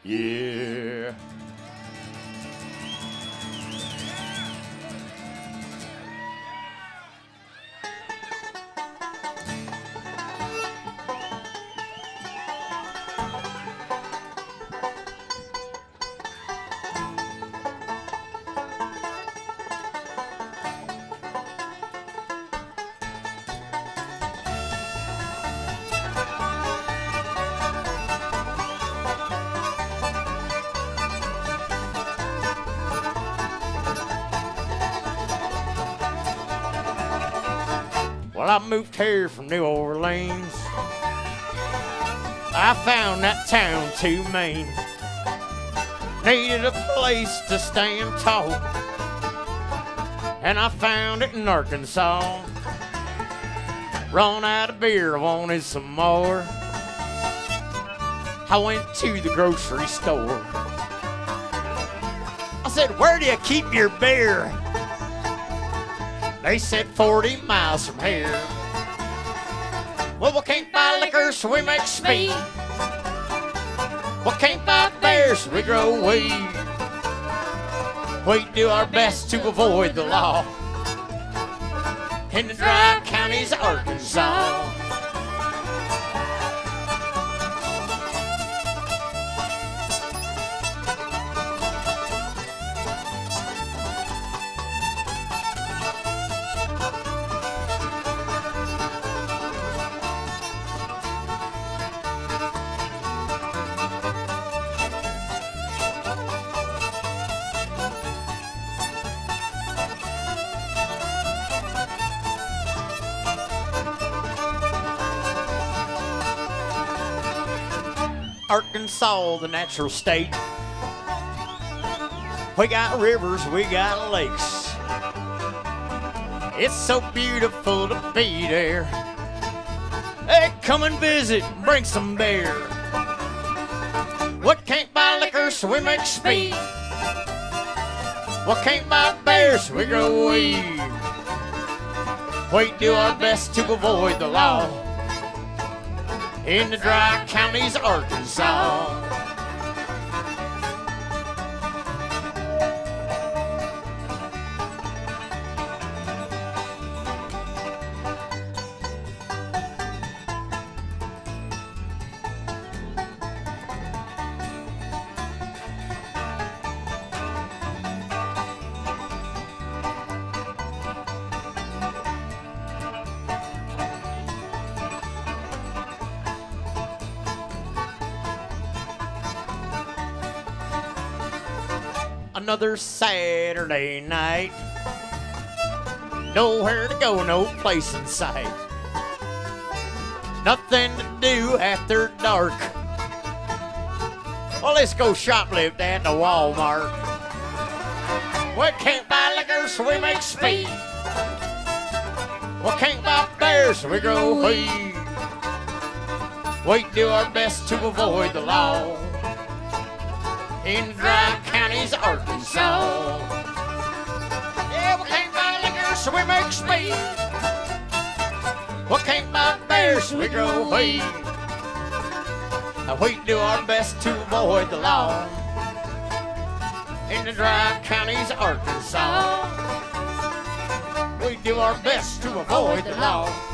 Yeah. Well, I moved here from New Orleans. I found that town too mean. Needed a place to stand tall, and I found it in Arkansas. Run out of beer, wanted some more. I went to the grocery store. I said, "Where do you keep your beer?" They said 40 miles from here. Well, we can't buy liquor, so we make speed. We can't buy beer, so we grow weed. We do our best to avoid the law in the dry counties of Arkansas. Arkansas, the natural state. We got rivers, we got lakes. It's so beautiful to be there. Hey, come and visit, bring some beer. We can't buy liquor, so we make speed. We can't buy beer, so we grow weed. We do our best to avoid the law in the dry counties of Arkansas. Another Saturday night. Nowhere to go, no place in sight. Nothing to do after dark. Well, let's go shoplift at the Walmart. We can't buy liquor, so we make speed. We can't buy beer, so we grow weed. We do our best to avoid the law in the dry counties of Arkansas. Yeah, we can't buy liquor, so we make speed. We can't buy beer, so we grow weed. We do our best to avoid the law in the dry counties of Arkansas. We do our best to avoid the law.